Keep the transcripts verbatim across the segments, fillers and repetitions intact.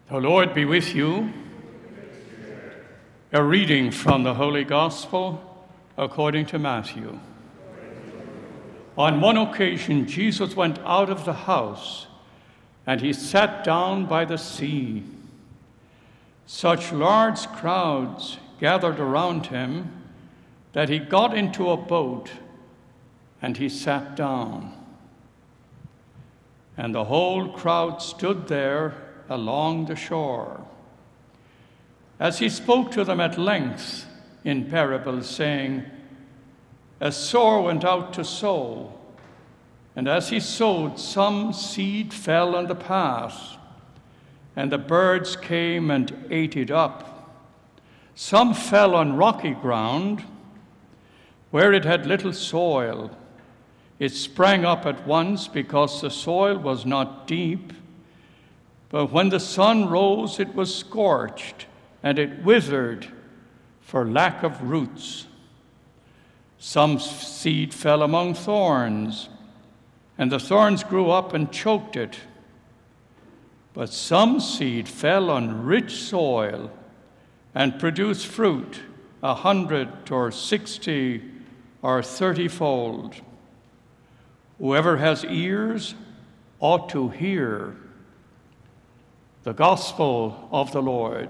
The Lord be with you. A reading from the Holy Gospel according to Matthew. On one occasion, Jesus went out of the house, and he sat down by the sea. Such large crowds gathered around him that he got into a boat, and he sat down. And the whole crowd stood there along the shore. As he spoke to them at length in parables, saying, A sower went out to sow, and as he sowed, some seed fell on the path, and the birds came and ate it up. Some fell on rocky ground, where it had little soil. It sprang up at once because the soil was not deep. But when the sun rose, it was scorched, and it withered for lack of roots. Some seed fell among thorns, and the thorns grew up and choked it. But some seed fell on rich soil and produced fruit a hundred or sixty or thirty-fold. Whoever has ears ought to hear. The Gospel of the Lord.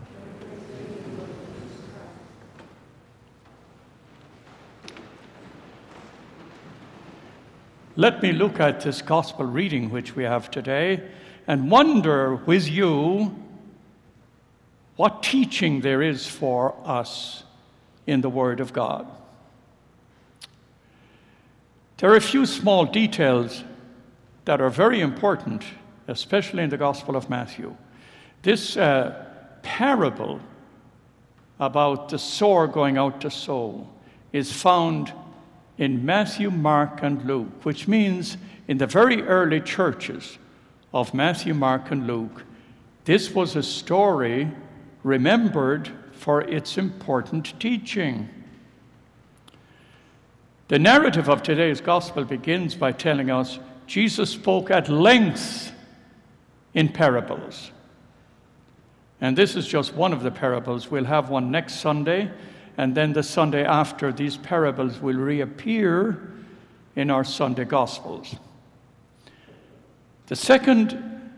Let me look at this Gospel reading which we have today and wonder with you what teaching there is for us in the Word of God. There are a few small details that are very important, especially in the Gospel of Matthew. This uh, parable about the sower going out to sow is found in Matthew, Mark, and Luke, which means in the very early churches of Matthew, Mark, and Luke, this was a story remembered for its important teaching. The narrative of today's Gospel begins by telling us Jesus spoke at length in parables. And this is just one of the parables. We'll have one next Sunday, and then the Sunday after, these parables will reappear in our Sunday Gospels. The second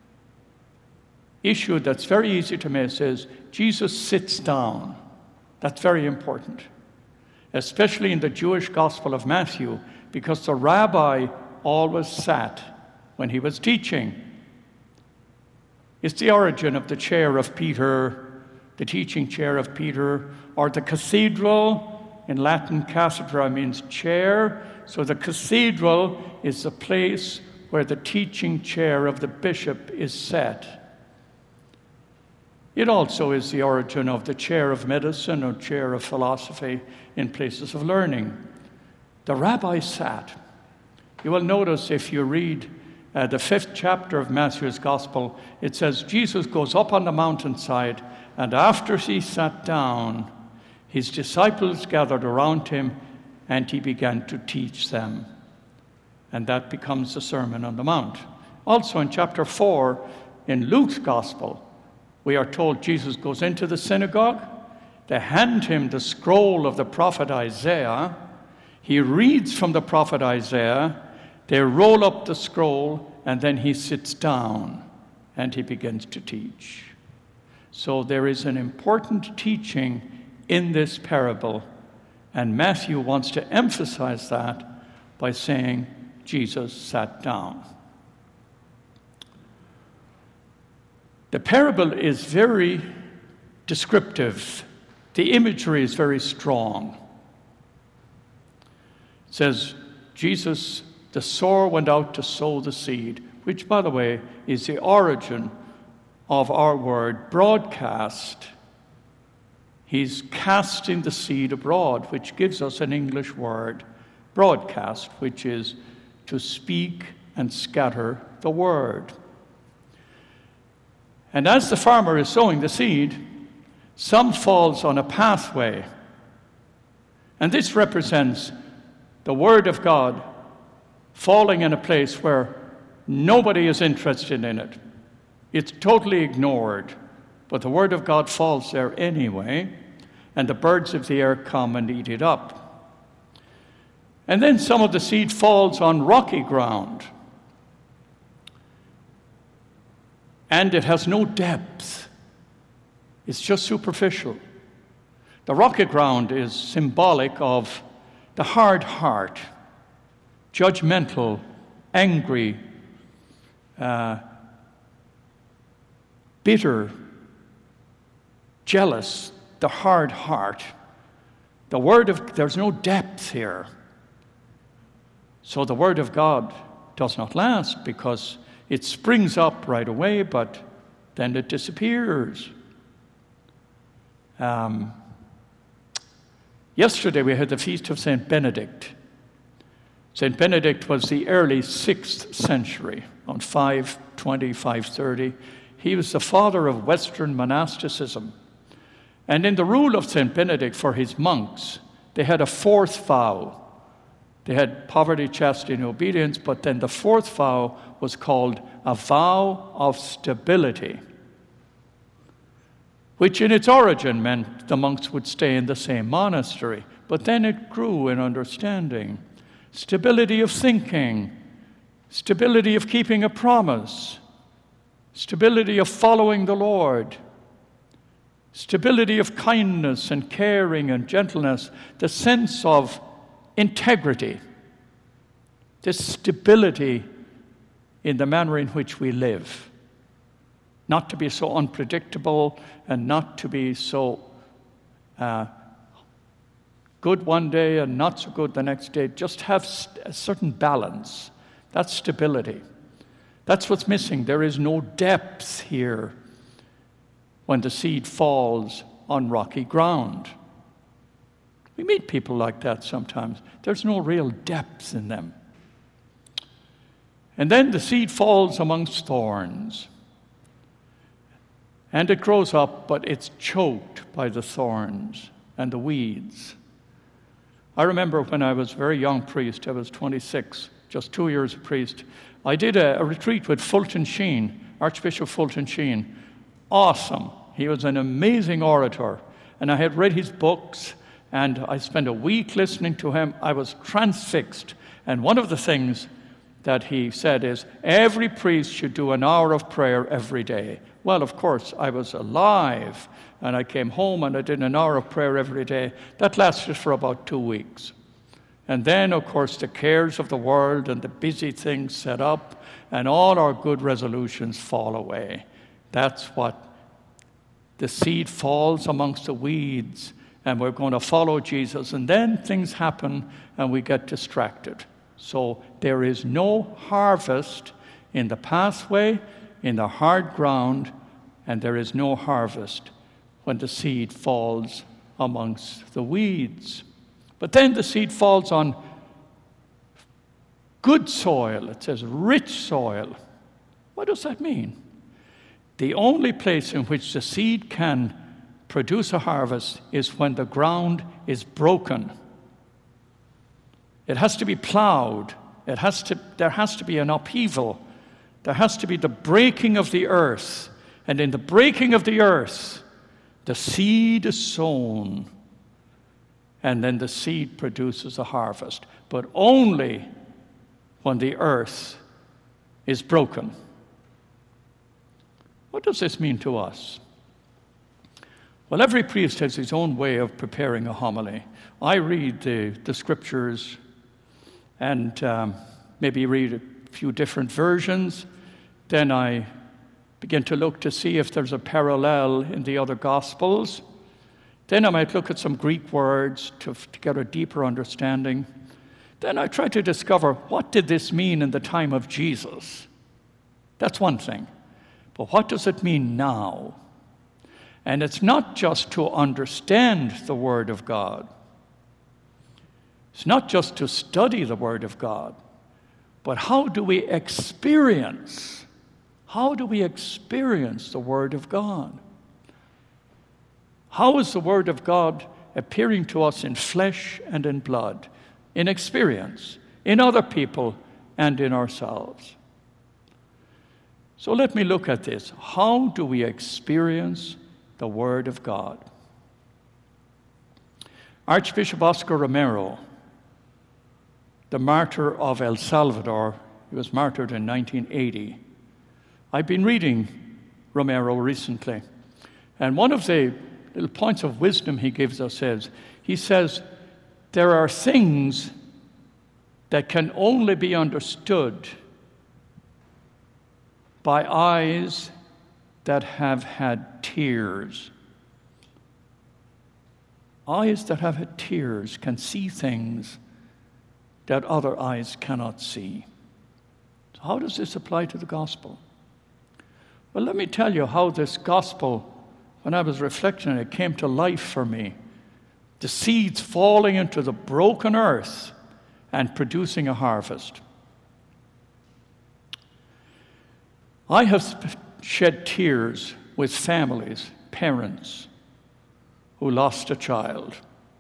issue that's very easy to miss is Jesus sits down. That's very important, especially in the Jewish Gospel of Matthew, because the rabbi always sat when he was teaching. It's the origin of the chair of Peter, the teaching chair of Peter, or the cathedral. In Latin, cathedra means chair. So the cathedral is the place where the teaching chair of the bishop is set. It also is the origin of the chair of medicine or chair of philosophy in places of learning. The rabbi sat. You will notice if you read Uh, the fifth chapter of Matthew's Gospel, it says Jesus goes up on the mountainside, and after he sat down, his disciples gathered around him, and he began to teach them. And that becomes the Sermon on the Mount. Also in chapter four, in Luke's Gospel, we are told Jesus goes into the synagogue. They hand him the scroll of the prophet Isaiah. He reads from the prophet Isaiah. They roll up the scroll, and then he sits down, and he begins to teach. So there is an important teaching in this parable, and Matthew wants to emphasize that by saying Jesus sat down. The parable is very descriptive. The imagery is very strong. It says, Jesus The sower went out to sow the seed, which, by the way, is the origin of our word broadcast. He's casting the seed abroad, which gives us an English word, broadcast, which is to speak and scatter the word. And as the farmer is sowing the seed, some falls on a pathway. And this represents the word of God falling in a place where nobody is interested in it. It's totally ignored, but the Word of God falls there anyway, and the birds of the air come and eat it up. And then some of the seed falls on rocky ground, and it has no depth. It's just superficial. The rocky ground is symbolic of the hard heart, judgmental, angry, uh, bitter, jealous, the hard heart. The word of, there's no depth here. So the word of God does not last because it springs up right away, but then it disappears. Um, yesterday we had the feast of Saint Benedict. Saint Benedict was the early sixth century, on five twenty, five thirty. He was the father of Western monasticism. And in the rule of Saint Benedict for his monks, they had a fourth vow. They had poverty, chastity, and obedience, but then the fourth vow was called a vow of stability, which in its origin meant the monks would stay in the same monastery. But then it grew in understanding. Stability of thinking, stability of keeping a promise, stability of following the Lord, stability of kindness and caring and gentleness, the sense of integrity, this stability in the manner in which we live. Not to be so unpredictable and not to be so uh, good one day and not so good the next day. Just have a certain balance. That's stability. That's what's missing. There is no depth here when the seed falls on rocky ground. We meet people like that sometimes. There's no real depth in them. And then the seed falls amongst thorns. And it grows up, but it's choked by the thorns and the weeds. I remember when I was a very young priest, I was twenty-six, just two years a priest, I did a, a retreat with Fulton Sheen, Archbishop Fulton Sheen. Awesome. He was an amazing orator. And I had read his books, and I spent a week listening to him. I was transfixed. And one of the things that he said is, every priest should do an hour of prayer every day. Well, of course, I was alive, and I came home and I did an hour of prayer every day. That lasted for about two weeks. And then, of course, the cares of the world and the busy things set up, and all our good resolutions fall away. That's what the seed falls amongst the weeds, and we're going to follow Jesus, and then things happen and we get distracted. So there is no harvest in the pathway, in the hard ground, and there is no harvest when the seed falls amongst the weeds. But then the seed falls on good soil. It says rich soil. What does that mean? The only place in which the seed can produce a harvest is when the ground is broken. It has to be plowed. It has to, there has to be an upheaval. There has to be the breaking of the earth. And in the breaking of the earth, the seed is sown. And then the seed produces a harvest. But only when the earth is broken. What does this mean to us? Well, every priest has his own way of preparing a homily. I read the, the scriptures and um, maybe read a few different versions. Then I begin to look to see if there's a parallel in the other Gospels. Then I might look at some Greek words to, to get a deeper understanding. Then I try to discover, what did this mean in the time of Jesus? That's one thing. But what does it mean now? And it's not just to understand the Word of God. It's not just to study the Word of God. But how do we experience? How do we experience the Word of God? How is the Word of God appearing to us in flesh and in blood, in experience, in other people, and in ourselves? So let me look at this. How do we experience the Word of God? Archbishop Oscar Romero, the martyr of El Salvador, he was martyred in nineteen eighty. I've been reading Romero recently, and one of the little points of wisdom he gives us is, he says, there are things that can only be understood by eyes that have had tears. Eyes that have had tears can see things that other eyes cannot see. So how does this apply to the gospel? Well, let me tell you how this gospel, when I was reflecting, it came to life for me. The seeds falling into the broken earth and producing a harvest. I have shed tears with families, parents who lost a child.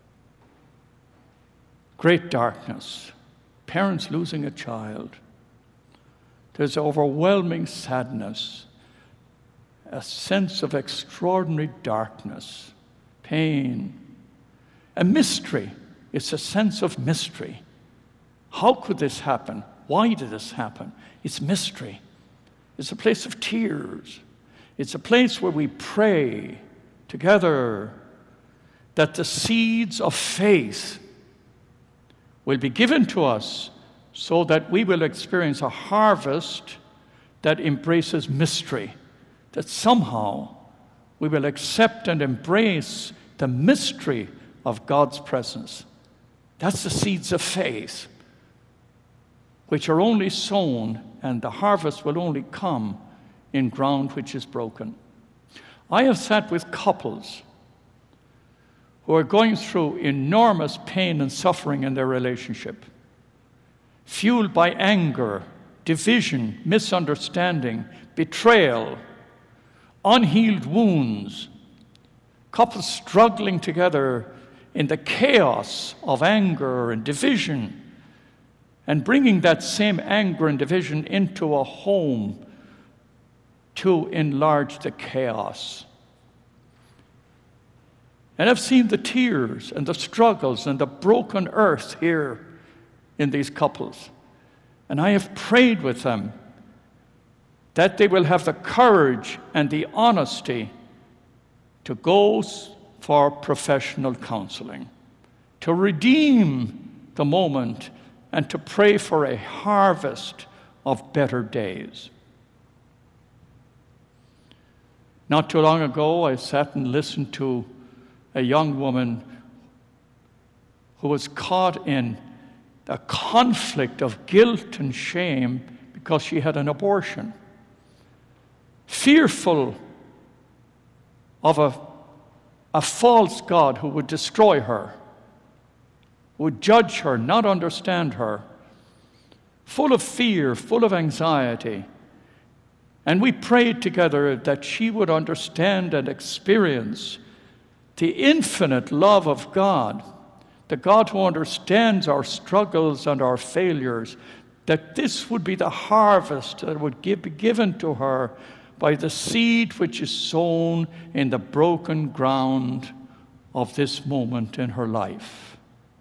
Great darkness, parents losing a child. There's overwhelming sadness, a sense of extraordinary darkness, pain, a mystery. It's a sense of mystery. How could this happen? Why did this happen? It's mystery. It's a place of tears. It's a place where we pray together that the seeds of faith will be given to us so that we will experience a harvest that embraces mystery, that somehow we will accept and embrace the mystery of God's presence. That's the seeds of faith, which are only sown, and the harvest will only come in ground which is broken. I have sat with couples who are going through enormous pain and suffering in their relationship, fueled by anger, division, misunderstanding, betrayal, unhealed wounds, couples struggling together in the chaos of anger and division, and bringing that same anger and division into a home to enlarge the chaos. And I've seen the tears and the struggles and the broken earth here in these couples. And I have prayed with them that they will have the courage and the honesty to go for professional counseling, to redeem the moment, and to pray for a harvest of better days. Not too long ago, I sat and listened to a young woman who was caught in a conflict of guilt and shame because she had an abortion, fearful of a, a false God who would destroy her, would judge her, not understand her, full of fear, full of anxiety. And we prayed together that she would understand and experience the infinite love of God, the God who understands our struggles and our failures, that this would be the harvest that would give, be given to her by the seed which is sown in the broken ground of this moment in her life.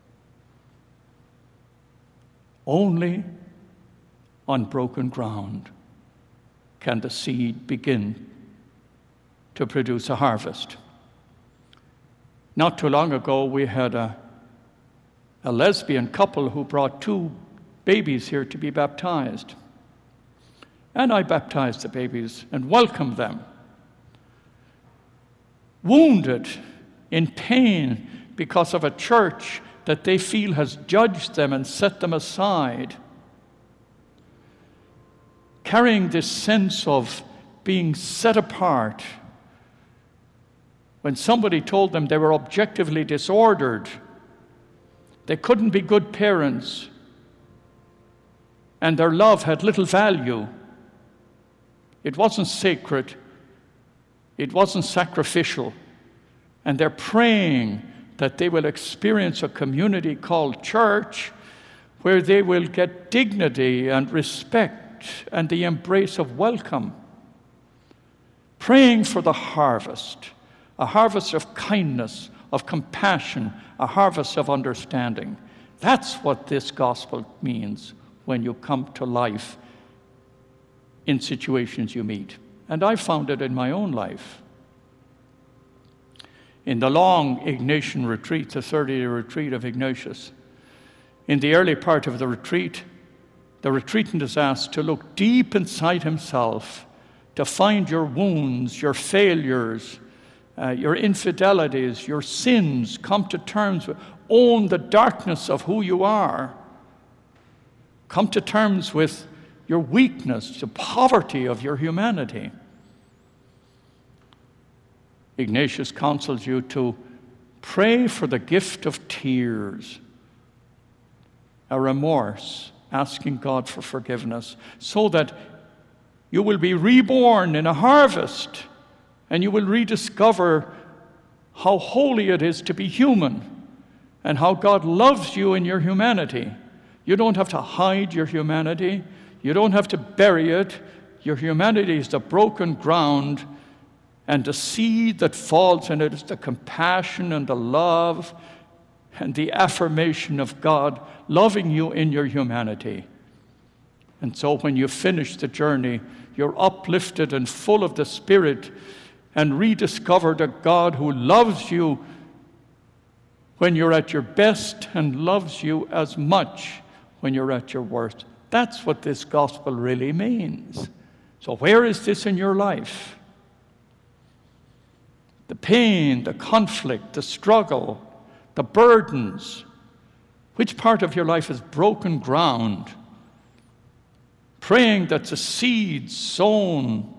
Only on broken ground can the seed begin to produce a harvest. Not too long ago, we had a, a lesbian couple who brought two babies here to be baptized. And I baptized the babies and welcomed them. Wounded, in pain, because of a church that they feel has judged them and set them aside. Carrying this sense of being set apart. When somebody told them they were objectively disordered, they couldn't be good parents, and their love had little value. It wasn't sacred. It wasn't sacrificial. And they're praying that they will experience a community called church where they will get dignity and respect and the embrace of welcome. praying for the harvest, a harvest of kindness, of compassion, a harvest of understanding. That's what this gospel means when you come to life in situations you meet. And I found it in my own life. In the long Ignatian retreat, the thirty-day retreat of Ignatius, in the early part of the retreat, the retreatant is asked to look deep inside himself, to find your wounds, your failures, uh, your infidelities, your sins, come to terms with, own the darkness of who you are, come to terms with your weakness, the poverty of your humanity. Ignatius counsels you to pray for the gift of tears, a remorse, asking God for forgiveness, so that you will be reborn in a harvest and you will rediscover how holy it is to be human and how God loves you in your humanity. You don't have to hide your humanity. You don't have to bury it. Your humanity is the broken ground, and the seed that falls in it is the compassion and the love and the affirmation of God loving you in your humanity. And so when you finish the journey, you're uplifted and full of the Spirit and rediscovered a God who loves you when you're at your best and loves you as much when you're at your worst. That's what this gospel really means. So where is this in your life? The pain, the conflict, the struggle, the burdens. Which part of your life is broken ground? Praying that the seeds sown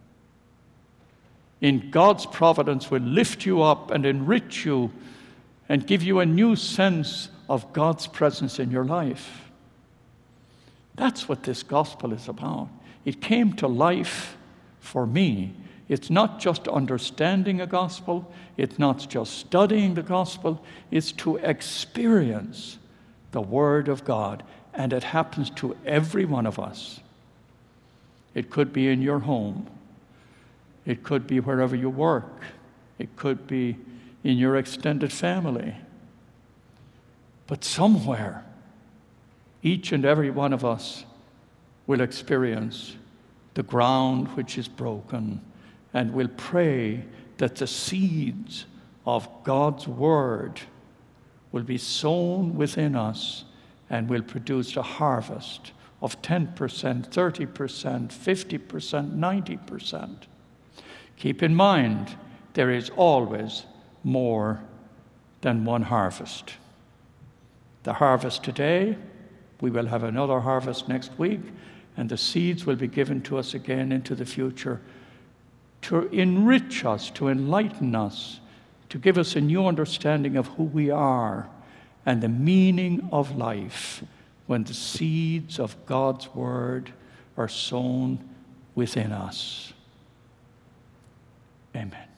in God's providence will lift you up and enrich you and give you a new sense of God's presence in your life. That's what this gospel is about. It came to life for me. It's not just understanding a gospel. It's not just studying the gospel. It's to experience the Word of God. And it happens to every one of us. It could be in your home. It could be wherever you work. It could be in your extended family. But somewhere, each and every one of us will experience the ground which is broken, and will pray that the seeds of God's Word will be sown within us and will produce a harvest of ten percent, thirty percent, fifty percent, ninety percent. Keep in mind, there is always more than one harvest. The harvest today, we will have another harvest next week, and the seeds will be given to us again into the future to enrich us, to enlighten us, to give us a new understanding of who we are and the meaning of life when the seeds of God's Word are sown within us. Amen.